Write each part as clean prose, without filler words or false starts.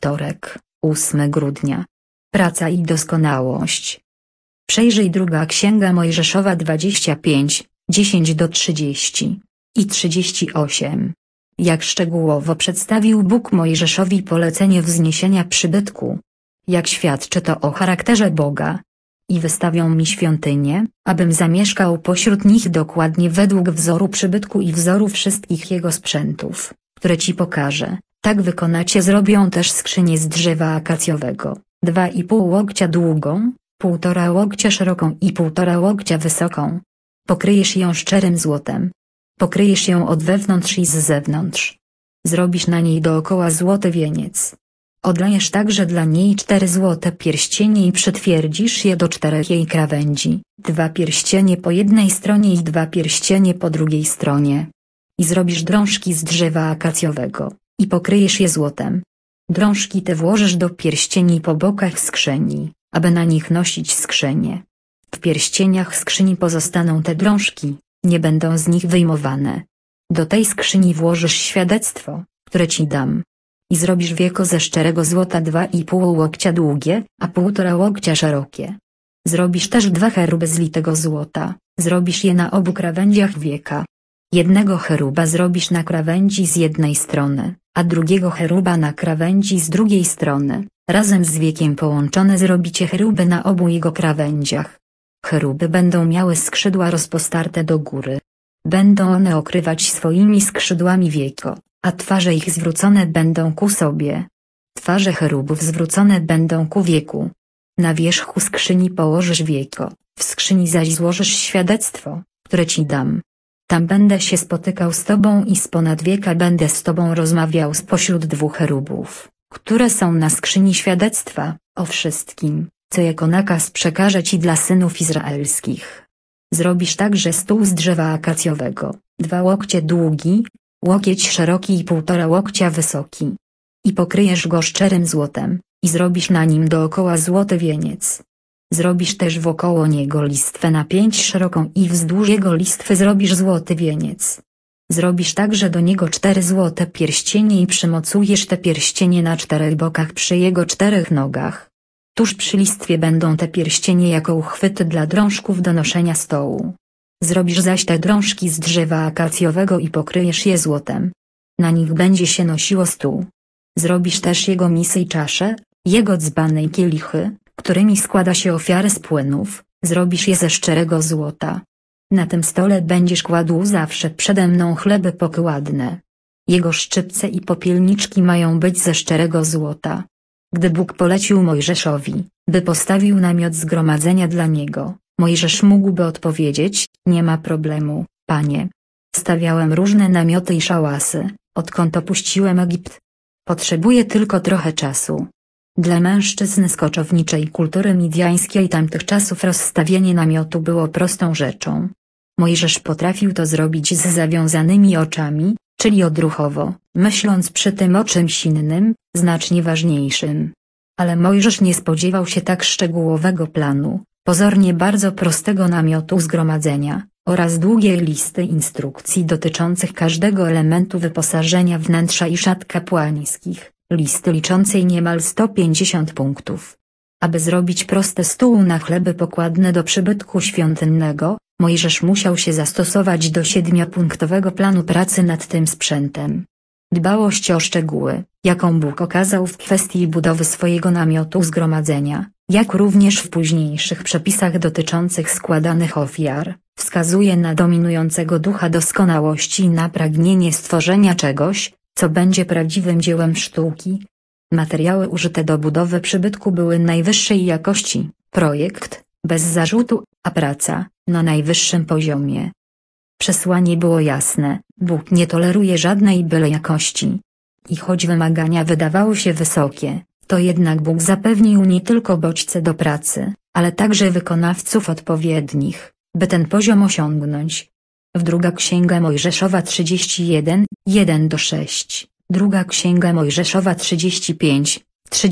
wtorek, 8 grudnia. Praca i doskonałość. Przejrzyj Druga Księga Mojżeszowa 25, 10-30 i 38. Jak szczegółowo przedstawił Bóg Mojżeszowi polecenie wzniesienia przybytku. Jak świadczy to o charakterze Boga. I wystawią mi świątynię, abym zamieszkał pośród nich dokładnie według wzoru przybytku i wzoru wszystkich jego sprzętów, które ci pokażę. Tak wykonacie. Zrobią też skrzynię z drzewa akacjowego, 2,5 łokcia długą, 1,5 łokcia szeroką i 1,5 łokcia wysoką. Pokryjesz ją szczerym złotem. Pokryjesz ją od wewnątrz i z zewnątrz. Zrobisz na niej dookoła złoty wieniec. Odlejesz także dla niej 4 złote pierścienie i przytwierdzisz je do 4 jej krawędzi, 2 pierścienie po jednej stronie i 2 pierścienie po drugiej stronie. I zrobisz drążki z drzewa akacjowego, i pokryjesz je złotem. Drążki te włożysz do pierścieni po bokach skrzyni, aby na nich nosić skrzynię. W pierścieniach skrzyni pozostaną te drążki, nie będą z nich wyjmowane. Do tej skrzyni włożysz świadectwo, które ci dam. I zrobisz wieko ze szczerego złota 2,5 łokcia długie, a 1,5 łokcia szerokie. Zrobisz też 2 cheruby z litego złota, zrobisz je na obu krawędziach wieka. Jednego cheruba zrobisz na krawędzi z jednej strony, a drugiego cheruba na krawędzi z drugiej strony. Razem z wiekiem połączone zrobicie cheruby na obu jego krawędziach. Cheruby będą miały skrzydła rozpostarte do góry. Będą one okrywać swoimi skrzydłami wieko, a twarze ich zwrócone będą ku sobie. Twarze cherubów zwrócone będą ku wieku. Na wierzchu skrzyni położysz wieko, w skrzyni zaś złożysz świadectwo, które ci dam. Tam będę się spotykał z tobą i z ponad wieka będę z tobą rozmawiał spośród 2 cherubów, które są na skrzyni świadectwa, o wszystkim, co jako nakaz przekażę ci dla synów izraelskich. Zrobisz także stół z drzewa akacjowego, 2 łokcie długi, łokieć szeroki i 1,5 łokcia wysoki. I pokryjesz go szczerym złotem, i zrobisz na nim dookoła złoty wieniec. Zrobisz też wokoło niego listwę na 5 szeroką i wzdłuż jego listwy zrobisz złoty wieniec. Zrobisz także do niego 4 złote pierścienie i przymocujesz te pierścienie na 4 bokach przy jego 4 nogach. Tuż przy listwie będą te pierścienie jako uchwyty dla drążków do noszenia stołu. Zrobisz zaś te drążki z drzewa akacjowego i pokryjesz je złotem. Na nich będzie się nosiło stół. Zrobisz też jego misy i czasze, jego dzbany i kielichy, którymi składa się ofiary z płynów, zrobisz je ze szczerego złota. Na tym stole będziesz kładł zawsze przede mną chleby pokładne. Jego szczypce i popielniczki mają być ze szczerego złota. Gdy Bóg polecił Mojżeszowi, by postawił namiot zgromadzenia dla niego, Mojżesz mógłby odpowiedzieć: nie ma problemu, Panie. Stawiałem różne namioty i szałasy, odkąd opuściłem Egipt. Potrzebuję tylko trochę czasu. Dla mężczyzn z koczowniczej kultury midjańskiej tamtych czasów rozstawienie namiotu było prostą rzeczą. Mojżesz potrafił to zrobić z zawiązanymi oczami, czyli odruchowo, myśląc przy tym o czymś innym, znacznie ważniejszym. Ale Mojżesz nie spodziewał się tak szczegółowego planu, pozornie bardzo prostego namiotu zgromadzenia, oraz długiej listy instrukcji dotyczących każdego elementu wyposażenia wnętrza i szat kapłańskich, listy liczącej niemal 150 punktów. Aby zrobić prosty stół na chleby pokładne do przybytku świątynnego, Mojżesz musiał się zastosować do 7-punktowego planu pracy nad tym sprzętem. Dbałość o szczegóły, jaką Bóg okazał w kwestii budowy swojego namiotu zgromadzenia, jak również w późniejszych przepisach dotyczących składanych ofiar, wskazuje na dominującego ducha doskonałości i na pragnienie stworzenia czegoś, co będzie prawdziwym dziełem sztuki. Materiały użyte do budowy przybytku były najwyższej jakości, projekt, bez zarzutu, a praca, na najwyższym poziomie. Przesłanie było jasne: Bóg nie toleruje żadnej byle jakości. I choć wymagania wydawały się wysokie, to jednak Bóg zapewnił nie tylko bodźce do pracy, ale także wykonawców odpowiednich, by ten poziom osiągnąć. W Druga Księga Mojżeszowa 31, 1-6, Druga Księga Mojżeszowa 35,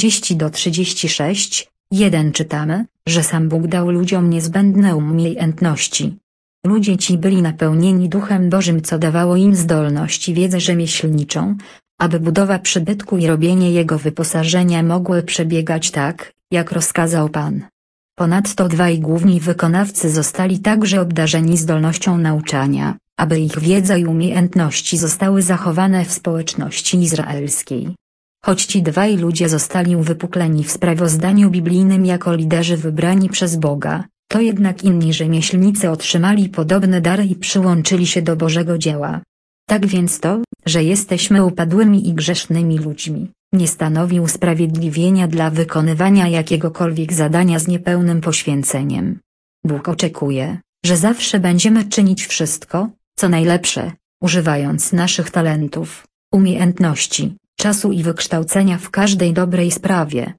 30-36, 1 czytamy, że sam Bóg dał ludziom niezbędne umiejętności. Ludzie ci byli napełnieni Duchem Bożym, co dawało im zdolność i wiedzę rzemieślniczą, aby budowa przybytku i robienie jego wyposażenia mogły przebiegać tak, jak rozkazał Pan. Ponadto dwaj główni wykonawcy zostali także obdarzeni zdolnością nauczania, aby ich wiedza i umiejętności zostały zachowane w społeczności izraelskiej. Choć ci dwaj ludzie zostali uwypukleni w sprawozdaniu biblijnym jako liderzy wybrani przez Boga, to jednak inni rzemieślnicy otrzymali podobne dary i przyłączyli się do Bożego dzieła. Tak więc to, że jesteśmy upadłymi i grzesznymi ludźmi, nie stanowi usprawiedliwienia dla wykonywania jakiegokolwiek zadania z niepełnym poświęceniem. Bóg oczekuje, że zawsze będziemy czynić wszystko, co najlepsze, używając naszych talentów, umiejętności, czasu i wykształcenia w każdej dobrej sprawie.